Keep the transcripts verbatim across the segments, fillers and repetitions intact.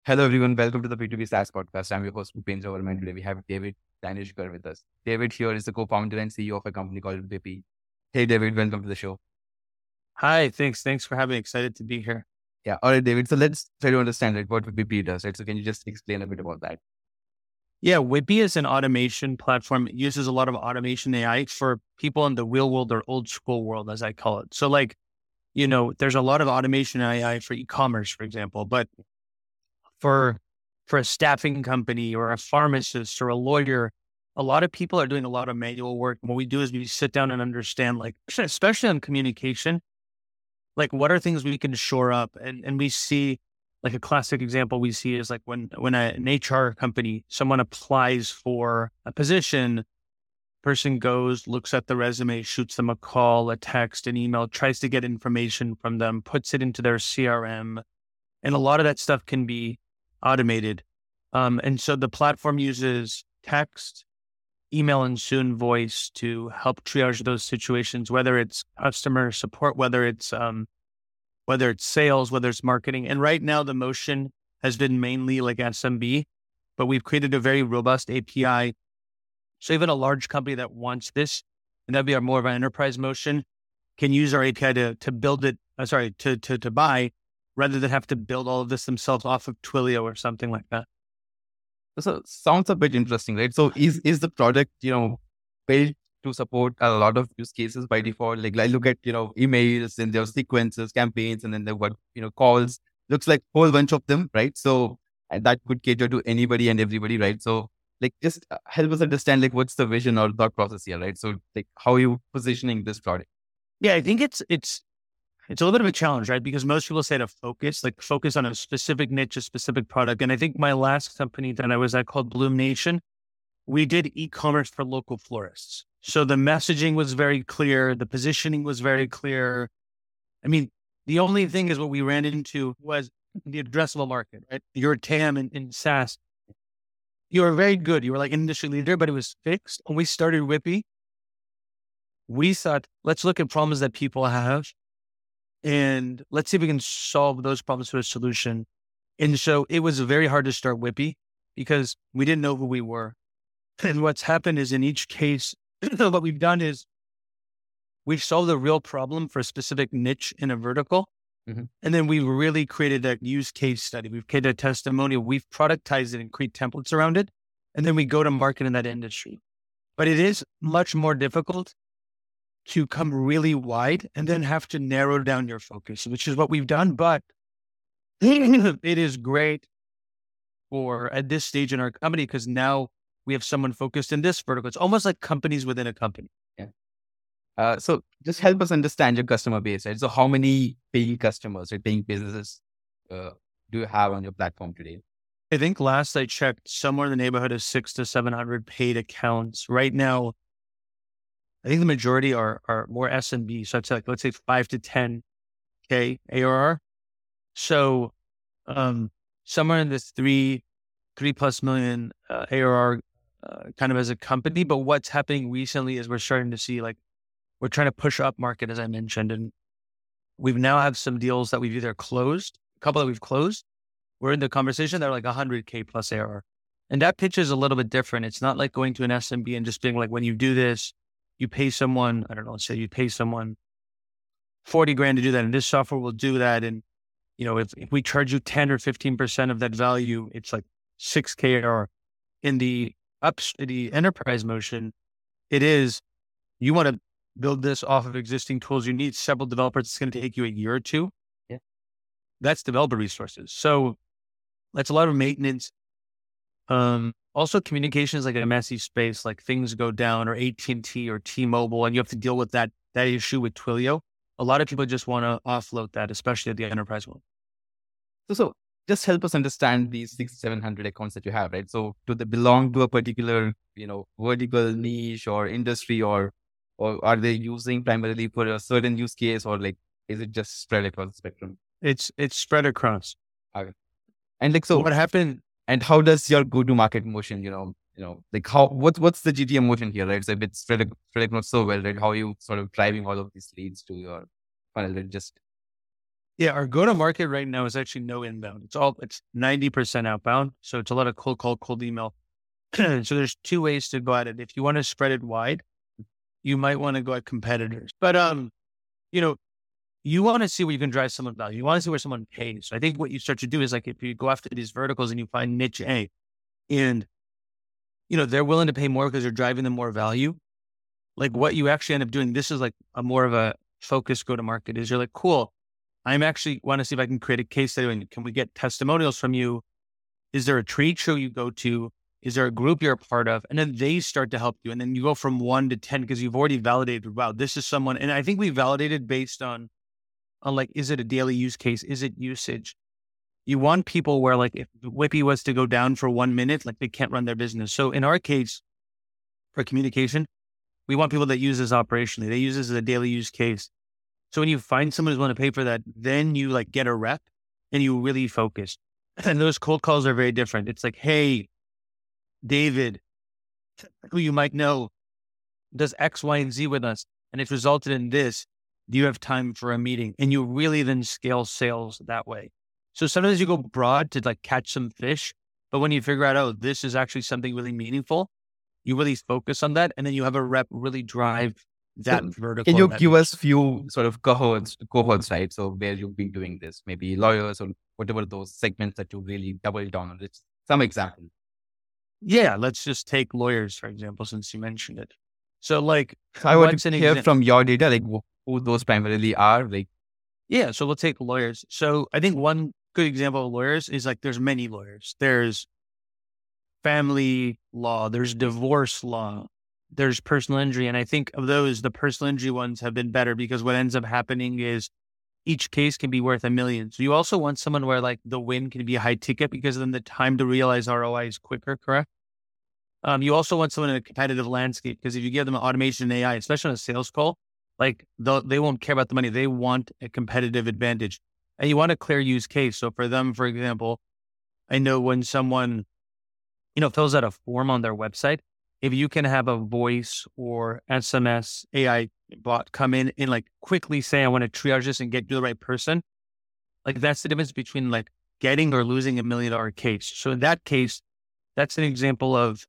Hello, everyone. Welcome to the B two B SaaS podcast. I'm your host, Bhupen Jawarma, and today we have David Danishkar with us. David here is the co-founder and C E O of a company called Whippy. Hey, David, welcome to the show. Hi, thanks. Thanks for having me. Excited to be here. Yeah. All right, David. So let's try to understand like, what Whippy does, right? So can you just explain a bit about that? Yeah, Whippy is an automation platform. It uses a lot of automation A I for people in the real world or old school world, as I call it. So like, you know, there's a lot of automation A I for e-commerce, for example, but for for a staffing company or a pharmacist or a lawyer, a lot of people are doing a lot of manual work. What we do is we sit down and understand, like, especially on communication, like what are things we can shore up, and and we see, like, a classic example we see is like when when a, an H R company, someone applies for a position, person goes, looks at the resume, shoots them a call, a text, an email, tries to get information from them, puts it into their C R M, and a lot of that stuff can be automated. Um, and so the platform uses text, email, and soon voice to help triage those situations, whether it's customer support, whether it's um, whether it's sales, whether it's marketing. And right now, the motion has been mainly like S M B, but we've created a very robust A P I. So even a large company that wants this, and that'd be our more of an enterprise motion, can use our A P I to to build it. Uh, sorry, to to to buy, rather than have to build all of this themselves off of Twilio or something like that. So sounds a bit interesting, right? So is is the product, you know, built to support a lot of use cases by default? Like I look at, you know, emails and their sequences, campaigns, and then they've got, you know, calls. Looks like a whole bunch of them, right? So and that could cater to anybody and everybody, right? So like just uh, help us understand like what's the vision or thought process here, right? So like how are you positioning this product? Yeah, I think it's it's it's a little bit of a challenge, right? Because most people say to focus, like focus on a specific niche, a specific product. And I think my last company that I was at, called Bloom Nation, we did e-commerce for local florists. So the messaging was very clear. The positioning was very clear. I mean, the only thing is what we ran into was the addressable market, right? Your T A M in, in SaaS, you were very good. You were like an industry leader, but it was fixed. When we started Whippy, we thought, let's look at problems that people have and let's see if we can solve those problems with a solution. And so it was very hard to start Whippy because we didn't know who we were. And what's happened is, in each case, what we've done is we've solved a real problem for a specific niche in a vertical. Mhm. And then we've really created a use case study. We've created a testimonial. We've productized it and create templates around it. And then we go to market in that industry. But it is much more difficult to come really wide and then have to narrow down your focus, which is what we've done. But it is great for at this stage in our company because now we have someone focused in this vertical. It's almost like companies within a company. Yeah. Uh, so just help us understand your customer base, right? So how many paying customers or paying businesses uh, do you have on your platform today? I think last I checked, somewhere in the neighborhood of six to seven hundred paid accounts. Right now, I think the majority are are more S M B. So it's like, let's say five to ten K A R R. So um, somewhere in this three, three plus million uh, A R R uh, kind of as a company. But what's happening recently is we're starting to see, like, we're trying to push up market, as I mentioned. And we've now have some deals that we've either closed, a couple that we've closed. We're in the conversation. They're like one hundred K plus A R R. And that pitch is a little bit different. It's not like going to an S M B and just being like, when you do this, you pay someone, I don't know, let's say you pay someone forty grand to do that. And this software will do that. And, you know, if, if we charge you ten or fifteen percent of that value, it's like six K A R R. In the ups, the enterprise motion, it is, you want to build this off of existing tools. You need several developers. It's going to take you a year or two. Yeah. That's developer resources. So that's a lot of maintenance. Um, also, communication is like a messy space. Like, things go down, or A T and T or T-Mobile, and you have to deal with that that issue with Twilio. A lot of people just want to offload that, especially at the enterprise one. So, so just help us understand these six, seven hundred accounts that you have, right? So do they belong to a particular, you know, vertical niche or industry, or or are they using primarily for a certain use case, or like is it just spread across the spectrum? It's it's spread across. Okay. And like so, What happened? and how does your go-to-market motion, you know, you know, like how what's what's the G T M motion here, right? So if it's spread ac- spread across so well, right? How are you sort of driving all of these leads to your funnel? Right? Just Yeah, our go-to-market right now is actually no inbound. It's all, it's ninety percent outbound. So it's a lot of cold call, cold email. So there's two ways to go at it. If you want to spread it wide, you might want to go at competitors. But, um, you know, you want to see where you can drive someone value. You want to see where someone pays. So I think what you start to do is like, if you go after these verticals and you find niche A and, you know, they're willing to pay more because you're driving them more value. Like what you actually end up doing, this is like a more of a focused go-to-market is you're like, cool. I'm actually want to see if I can create a case study. And can we get testimonials from you? Is there a trade show you go to? Is there a group you're a part of? And then they start to help you. And then you go from one to ten because you've already validated, wow, this is someone. And I think we validated based on, on like, is it a daily use case? Is it usage? You want people where like if Whippy was to go down for one minute, like they can't run their business. So in our case, for communication, we want people that use this operationally. They use this as a daily use case. So when you find someone who's willing to pay for that, then you like get a rep and you really focus. And those cold calls are very different. It's like, hey, David, who you might know, does X, Y, and Z with us. And it's resulted in this. Do you have time for a meeting? And you really then scale sales that way. So sometimes you go broad to like catch some fish. But when you figure out, oh, this is actually something really meaningful, you really focus on that. And then you have a rep really drive that so vertical. Can you give us few sort of cohorts, cohorts, right? So where you've been doing this, maybe lawyers or whatever those segments that you really double down on. It's some example. Yeah, let's just take lawyers, for example, since you mentioned it. So like, so I want to hear exa- from your data, like who those primarily are. Like, yeah, so we'll take lawyers. So I think one good example of lawyers is like, there's many lawyers. There's family law, there's divorce law, there's personal injury. And I think of those, the personal injury ones have been better because what ends up happening is each case can be worth a million. So you also want someone where like the win can be a high ticket because then the time to realize R O I is quicker, correct? Um, you also want someone in a competitive landscape because if you give them automation and A I, especially on a sales call, like they won't care about the money. They want a competitive advantage and you want a clear use case. So for them, for example, I know when someone, you know, fills out a form on their website, if you can have a voice or S M S A I bot come in and like quickly say, I want to triage this and get to the right person. Like that's the difference between like getting or losing a million dollar case. So in that case, that's an example of,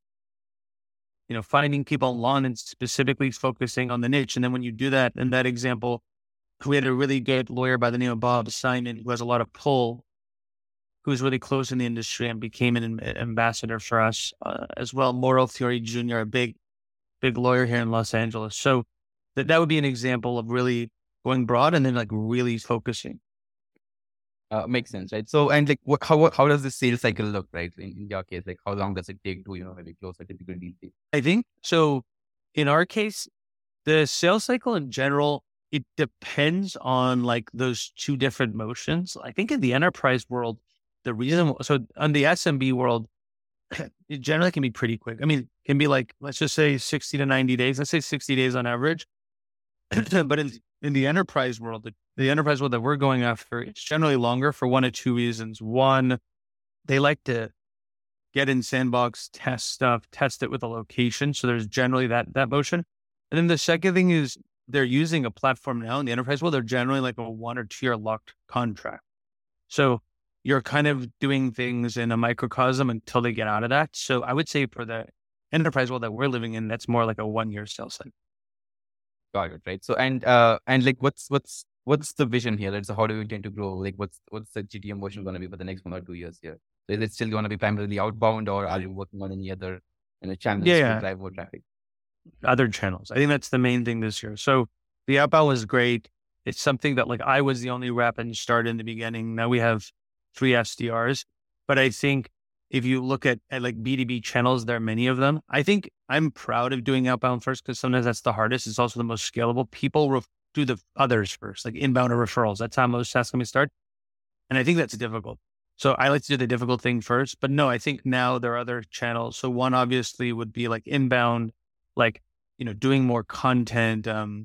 you know, finding people online and specifically focusing on the niche. And then when you do that, in that example, we had a really good lawyer by the name of Bob Simon, who has a lot of pull, who's really close in the industry and became an ambassador for us uh, as well. Mauro Fiore Junior, a big, big lawyer here in Los Angeles. So that, that would be an example of really going broad and then like really focusing. Uh, makes sense, right? So, and like, what, how how does the sales cycle look, right? In, in your case, like, how long does it take to, you know, maybe close a typical deal? I think so. In our case, the sales cycle in general, it depends on like those two different motions. I think in the enterprise world, the reason, so on the S M B world, it generally can be pretty quick. I mean, it can be like, let's just say sixty to ninety days. Let's say sixty days on average. But in, in the enterprise world, the, the enterprise world that we're going after, it's generally longer for one of two reasons. One, they like to get in sandbox, test stuff, test it with a location. So there's generally that, that motion. And then the second thing is they're using a platform now in the enterprise world. They're generally like a one or two year locked contract. So you're kind of doing things in a microcosm until they get out of that. So I would say for the enterprise world that we're living in, that's more like a one year sales cycle. Got it, right? So, and, uh, and like, what's, what's, what's the vision here? Right? So how do you intend to grow? Like, what's, what's the G T M motion going to be for the next one or two years here? So is it still going to be primarily outbound or are you working on any other, you know, channels yeah, to yeah. drive more traffic? Other channels. I think that's the main thing this year. So the outbound was great. It's something that like I was the only rep and started in the beginning. Now we have three S D Rs, but I think if you look at, at like B two B channels, there are many of them. I think I'm proud of doing outbound first because sometimes that's the hardest. It's also the most scalable. People ref- do the others first, like inbound or referrals. That's how most SaaS companies start. And I think that's difficult. So I like to do the difficult thing first, but no, I think now there are other channels. So one obviously would be like inbound, like, you know, doing more content. Um,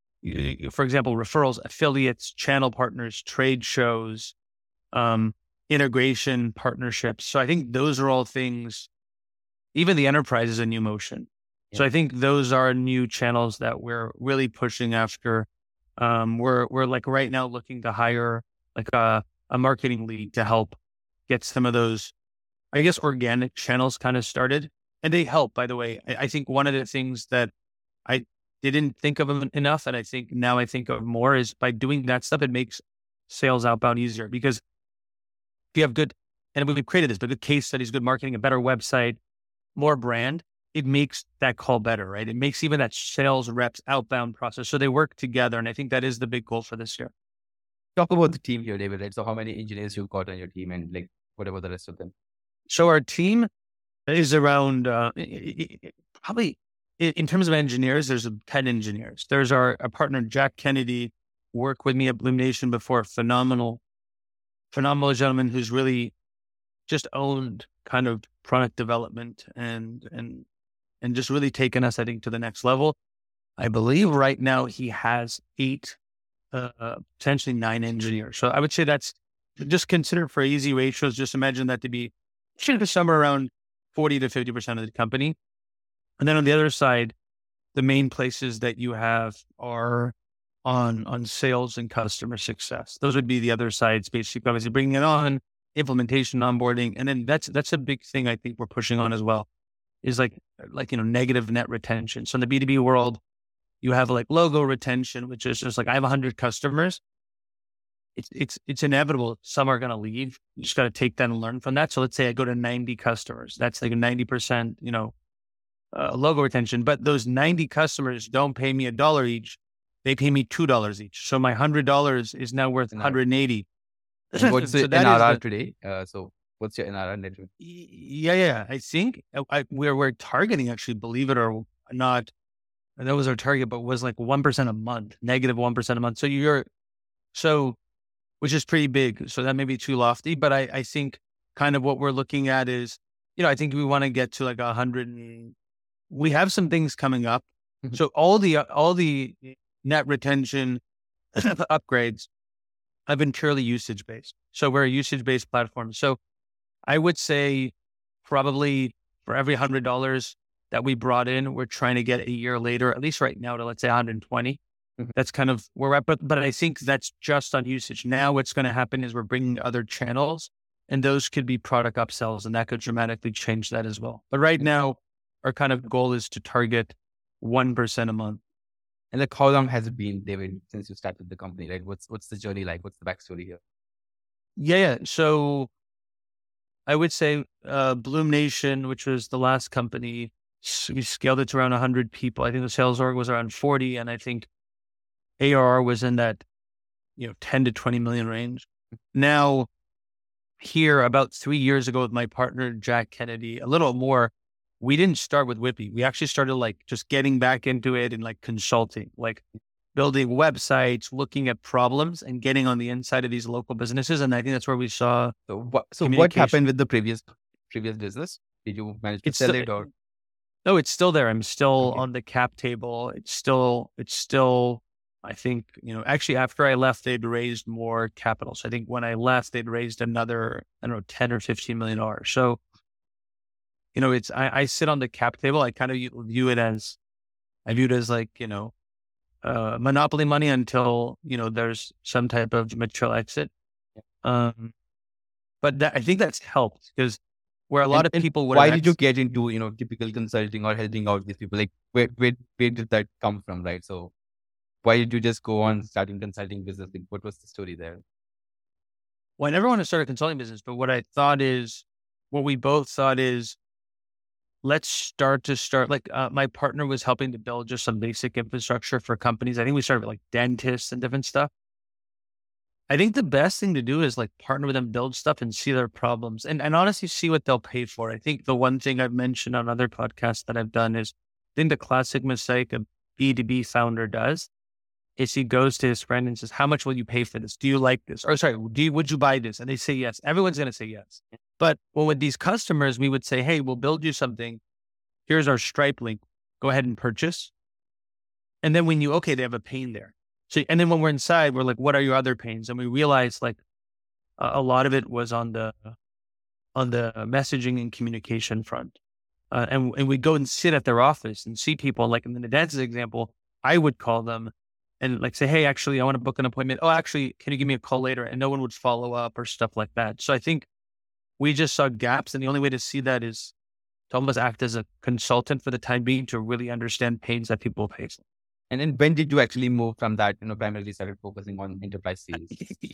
for example, referrals, affiliates, channel partners, trade shows, um, integration partnerships. So I think those are all things, even the enterprise is a new motion. Yeah. So I think those are new channels that we're really pushing after. Um, we're, we're like right now looking to hire like a, a marketing lead to help get some of those, I guess, organic channels kind of started. And they help, by the way. I, I think one of the things that I didn't think of enough, and I think now I think of more, is by doing that stuff, it makes sales outbound easier. Because if you have good, and we've created this, but good case studies, good marketing, a better website, more brand, it makes that call better, right? It makes even that sales reps outbound process. So they work together. And I think that is the big goal for this year. Talk about the team here, David, right? So how many engineers you've got on your team and like whatever the rest of them? So our team is around, uh, probably in terms of engineers, there's ten engineers. There's our, our partner, Jack Kennedy, worked with me at Bloom Nation before. Phenomenal, phenomenal gentleman who's really just owned kind of product development and, and, and just really taken us, I think, to the next level. I believe right now he has eight, uh, potentially nine engineers. So I would say that's just considered for easy ratios. Just imagine that to be somewhere around forty to fifty percent of the company. And then on the other side, the main places that you have are on, on sales and customer success. Those would be the other sides, basically, obviously bringing it on, implementation, onboarding. And then that's, that's a big thing I think we're pushing on as well, is like, like, you know, negative net retention. So in the B two B world, you have like logo retention, which is just like, I have a hundred customers. It's, it's, it's inevitable. Some are going to leave. You just got to take that and learn from that. So let's say I go to ninety customers. That's like a ninety percent, you know, uh, logo retention, but those ninety customers don't pay me a dollar each. They pay me two dollars each. So my hundred dollars is now worth one hundred eighty. What's the so N R R the, today? Uh, so what's your N R R net? Yeah, yeah. I think I, we're, we're targeting, actually, believe it or not, and that was our target, but was like one percent a month, negative one percent a month. So you're, so, which is pretty big. So that may be too lofty, but I, I think kind of what we're looking at is, you know, I think we want to get to like a hundred. We have some things coming up. Mm-hmm. So all the, all the net retention upgrades have been purely usage based. So we're a usage based platform. So I would say probably for every hundred dollars that we brought in, we're trying to get a year later, at least right now, to let's say one hundred twenty. Mm-hmm. That's kind of where we're at. But, but I think that's just on usage. Now what's going to happen is we're bringing other channels, and those could be product upsells, and that could dramatically change that as well. But right now, our kind of goal is to target one percent a month. And like, how long has it been, David, since you started the company, right? What's, what's the journey like? What's the backstory here? Yeah, yeah. So I would say uh, Bloom Nation, which was the last company, we scaled it to around one hundred people. I think the sales org was around forty, and I think A R R was in that, you know, ten to twenty million range. Now, here, about three years ago with my partner, Jack Kennedy, a little more, we didn't start with Whippy. We actually started like just getting back into it and like consulting, like building websites, looking at problems and getting on the inside of these local businesses. And I think that's where we saw. So what, so what happened with the previous, previous business? Did you manage to it's sell still, it or? No, it's still there. I'm still Okay. on the cap table. It's still, it's still, I think, you know, actually after I left, they'd raised more capital. So I think when I left, they'd raised another, I don't know, ten or fifteen million dollars. So, you know, it's, I, I sit on the cap table. I kind of view it as, I view it as like, you know, uh, monopoly money until, you know, there's some type of material exit. Um, but that, I think that's helped because where a lot and, of people would. Why did you get into, you know, typical consulting or helping out these people? Like where, where, where did that come from? Right. So why did you just go on starting consulting business? Like, what was the story there? Well, I never want to start a consulting business, but what I thought is, what we both thought is, let's start to start, like uh, my partner was helping to build just some basic infrastructure for companies. I think we started with like dentists and different stuff. I think the best thing to do is like partner with them, build stuff and see their problems and, and honestly see what they'll pay for. I think the one thing I've mentioned on other podcasts that I've done is, I think the classic mistake a B two B founder does is he goes to his friend and says, how much will you pay for this? Do you like this? Or sorry, do you, would you buy this? And they say yes. Everyone's going to say yes. But well, with these customers, we would say, hey, we'll build you something. Here's our Stripe link. Go ahead and purchase. And then we knew, okay, they have a pain there. So, and then when we're inside, we're like, what are your other pains? And we realized like uh, a lot of it was on the, on the messaging and communication front. Uh, and, and we go and sit at their office and see people, like in the dentist example, I would call them and like say, hey, actually, I want to book an appointment. Oh, actually, can you give me a call later? And no one would follow up or stuff like that. So I think we just saw gaps. And the only way to see that is to almost act as a consultant for the time being to really understand pains that people face. And then when did you actually move from that, you know, primarily started focusing on enterprise sales?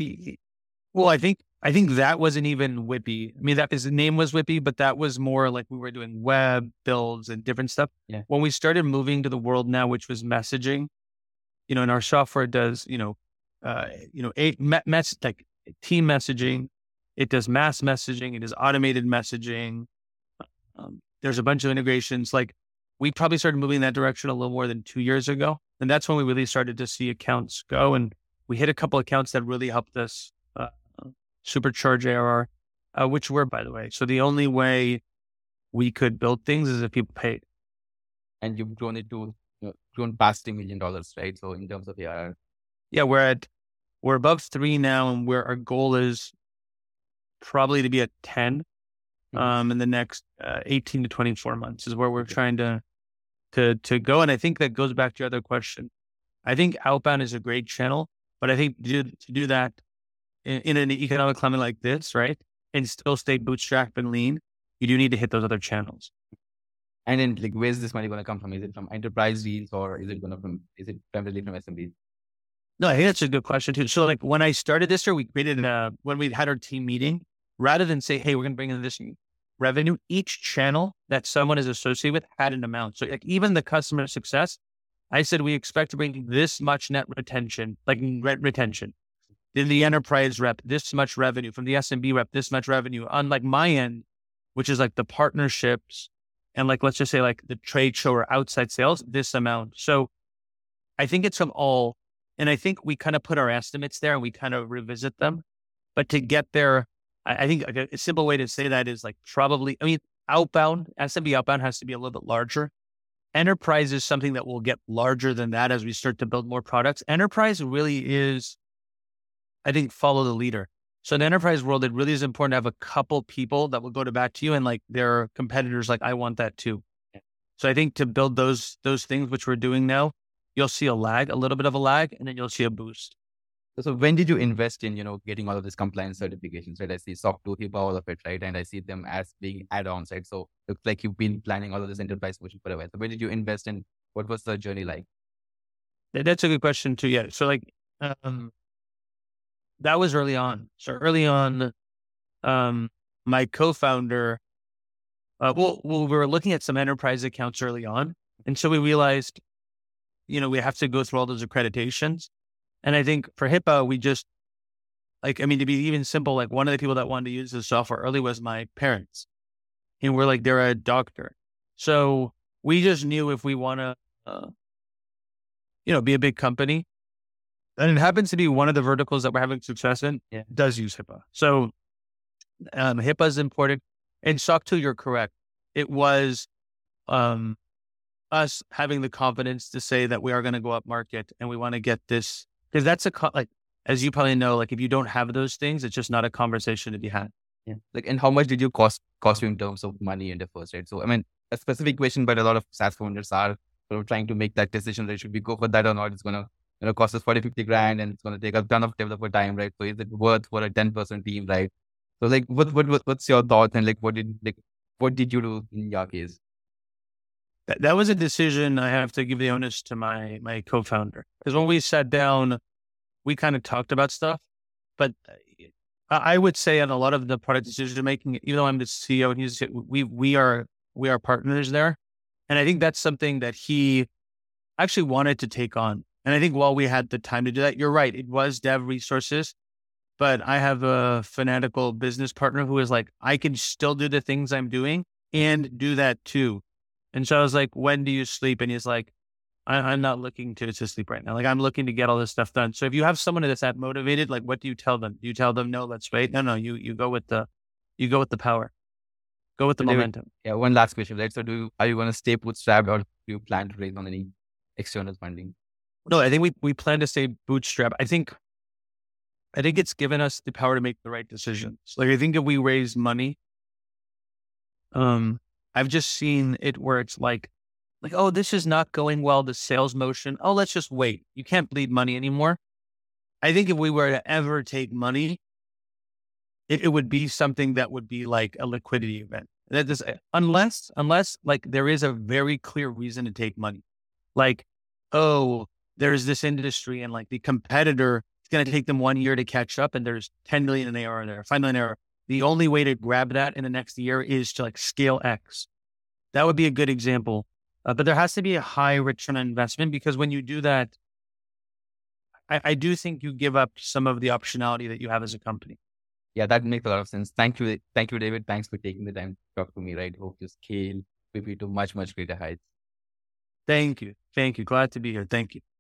Well, I think I think that wasn't even Whippy. I mean, that his name was Whippy, but that was more like we were doing web builds and different stuff. Yeah. When we started moving to the world now, which was messaging, you know, and our software does, you know, uh, you know, a mess like team messaging, it does mass messaging, it is automated messaging. Um, there's a bunch of integrations. Like we probably started moving in that direction a little more than two years ago, and that's when we really started to see accounts go. And we hit a couple accounts that really helped us uh, supercharge A R R, uh, which were, by the way. So the only way we could build things is if people paid. And you've grown it to, you know, grown past three million dollars, right? So in terms of A R R. Yeah, we're at, we're above three now, and where our goal is probably to be at ten mm-hmm. um, in the next uh, eighteen to twenty-four months is where we're okay. trying to, to, to go. And I think that goes back to your other question. I think outbound is a great channel, but I think to do, to do that in, in an economic climate like this, right, and still stay bootstrapped and lean, you do need to hit those other channels. And then, like, where's this money going to come from? Is it from enterprise deals, or is it going to from? Is it primarily from S M Bs? No, I think that's a good question too. So, like, when I started this year, we created a, when we had our team meeting, rather than say, "Hey, we're going to bring in this revenue," each channel that someone is associated with had an amount. So, like, even the customer success, I said we expect to bring this much net retention, like net retention. Then the enterprise rep, this much revenue. From the S M B rep, this much revenue. On like my end, which is like the partnerships. And like, let's just say like the trade show or outside sales, this amount. So I think it's from all, and I think we kind of put our estimates there and we kind of revisit them. But to get there, I, I think a, a simple way to say that is like probably, I mean, outbound, S M B outbound has to be a little bit larger. Enterprise is something that will get larger than that as we start to build more products. Enterprise really is, I think, follow the leader. So in the enterprise world, it really is important to have a couple people that will go to bat to you and like their competitors, like, I want that too. So I think to build those, those things, which we're doing now, you'll see a lag, a little bit of a lag, and then you'll see a boost. So when did you invest in, you know, getting all of these compliance certifications, right? I see SOC two, HIPAA, all of it, right? And I see them as being add-ons, right? So it looks like you've been planning all of this enterprise motion for a while. So where did you invest in? What was the journey like? That's a good question too. Yeah. So like, um, that was early on. So early on, um, my co-founder, uh, well, well, we were looking at some enterprise accounts early on. And so we realized, you know, we have to go through all those accreditations. And I think for HIPAA, we just, like, I mean, to be even simple, like one of the people that wanted to use the software early was my parents. And we're like, they're a doctor. So we just knew if we want to, uh, you know, be a big company, and it happens to be one of the verticals that we're having success in, yeah, does use HIPAA. So um, HIPAA is important. And SOC two, you're correct. It was um, us having the confidence to say that we are going to go up market and we want to get this, because that's a, co- like, as you probably know, like if you don't have those things, it's just not a conversation to be had. Yeah. Like, and how much did you cost, cost you in terms of money and efforts, right? So, I mean, a specific question, but a lot of SaaS founders are sort of trying to make that decision, that should we go for that or not? It's going to, you know, cost us forty, fifty grand and it's going to take a ton of developer time, right? So is it worth for a ten person team, right? So like, what, what, what what's your thought, and like, what did, like, what did you do in your case? That, that was a decision I have to give the onus to my, my co-founder. Because when we sat down, we kind of talked about stuff, but I would say on a lot of the product decision making, even though I'm the C E O and he's, we, we are, we are partners there. And I think that's something that he actually wanted to take on. And I think while we had the time to do that, you're right, it was dev resources, but I have a fanatical business partner who is like, I can still do the things I'm doing and do that too. And so I was like, when do you sleep? And he's like, I, I'm not looking to, to sleep right now. Like, I'm looking to get all this stuff done. So if you have someone that's that motivated, like, what do you tell them? Do you tell them, no, let's wait? No, no, you, you go with the, you go with the power, go with the So, momentum. yeah, one last question, right? So do you, are you going to stay bootstrapped, or do you plan to raise on any external funding? No, I think we, we plan to stay bootstrap. I think, I think it's given us the power to make the right decisions. Like, I think if we raise money, um, I've just seen it where it's like, like, oh, this is not going well, the sales motion. Oh, let's just wait. You can't bleed money anymore. I think if we were to ever take money, it, it would be something that would be like a liquidity event. That is, unless, unless like there is a very clear reason to take money. Like, oh, there's this industry and like the competitor, it's going to take them one year to catch up and there's ten million in A R there, five million in A R. The only way to grab that in the next year is to like scale X. That would be a good example. Uh, but there has to be a high return on investment because when you do that, I, I do think you give up some of the optionality that you have as a company. Yeah, that makes a lot of sense. Thank you. Thank you, David. Thanks for taking the time to talk to me, right? Hope to scale P P to much, much greater heights. Thank you. Thank you. Glad to be here. Thank you.